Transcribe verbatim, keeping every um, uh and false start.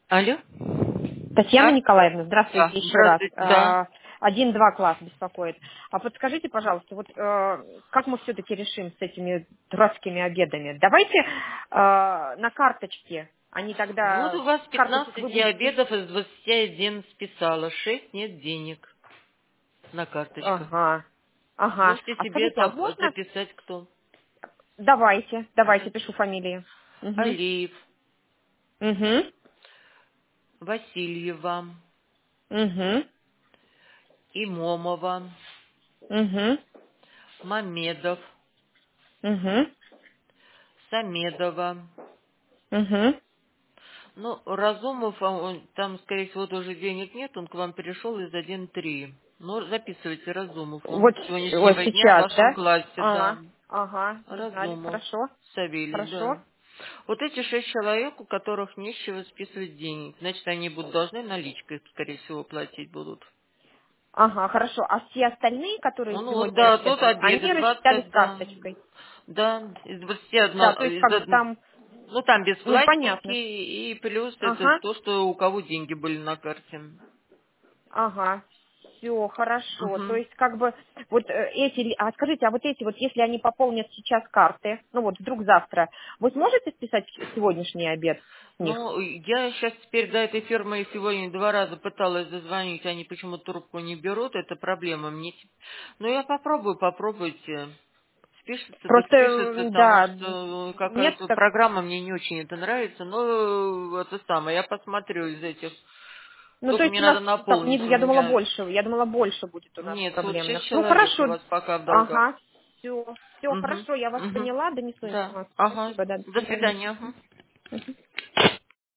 Алло? Татьяна А? Николаевна, Да, здравствуйте еще раз. здравствуйте, да. А, Один-два класс беспокоит. А подскажите, пожалуйста, вот э, как мы все-таки решим с этими дурацкими обедами? Давайте э, на карточке, они Вот тогда у вас с карточек пятнадцать вы будете... обедов из двадцати один списала, шесть нет денег на карточках. Ага, ага. Можете А себе скажите, а пап- можно... записать кто? Давайте, давайте, Да. пишу фамилии. Угу, Алиев, угу, Васильева, угу, Имомова, угу, Мамедов, угу, Самедова. угу. Ну, Разумов, а он- там, скорее всего, тоже денег нет, он к вам перешел из один три. Ну, записывайте Разумов. Он Вот, с вот сегодняшнего дня в сейчас, вашем да? классе, да. А, ага, не знали. Разумов. Хорошо, Савелий, хорошо. да. Вот эти шесть человек, у которых не с чего списывать денег, значит, они будут должны наличкой, скорее всего, платить будут. Ага, хорошо. А все остальные, которые Ну, вот, сегодня да, тут рассчитывались, обеды они рассчитались двадцать, да. карточкой. Да, из двадцати Да, одного, то есть из как бы од- там, ну, там без ну, пластики, понятно. и плюс это Ага, то, что у кого деньги были на карте. ага. Все, хорошо. То Угу. есть как бы вот э, эти, ли- а скажите, а вот эти вот, если они пополнят сейчас карты, ну вот вдруг завтра, вы сможете списать сегодняшний обед с них? Ну, я сейчас теперь до этой фирмы сегодня два раза пыталась зазвонить, они почему-то трубку не берут, это проблема мне. Ну, я попробую, попробуйте. Спишется, так Просто, спишется, м, потому да, что нет, какая-то так, программа мне не очень это нравится, но это самое, я посмотрю из этих. ну то Только есть мне у нас, надо так, не, напомнить, у я думала меня... больше, я думала больше будет у нас Нет, вот шесть проблемных. Ну человек у хорошо, вас пока в долгах. ага, все, все Угу, хорошо, я вас угу. поняла, донесу Да, информацию. ага. Спасибо, да, до До свидания. свидания. Ага. Мгм.